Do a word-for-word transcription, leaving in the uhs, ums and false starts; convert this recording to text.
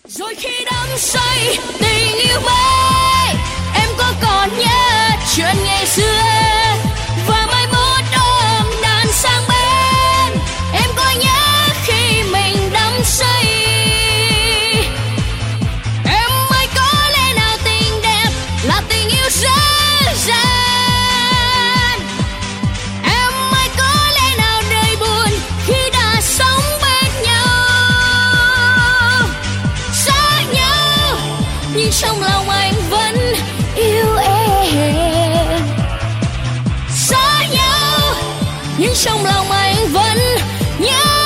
Rồi khi đắm say tình yêu bay, em có còn nhớ chuyện ngày xưa và mai mốt ôm đàn sang bên. Em có nhớ khi mình đắm say. Em ơi có lẽ nào tình đẹp là tình yêu dễ dàng. Em ơi có lẽ nào đời buồn khi đã sống bên nhau. Xa nhau nhưng trong lòng anh vẫn yêu em. Xa nhau nhưng trong lòng anh vẫn nhớ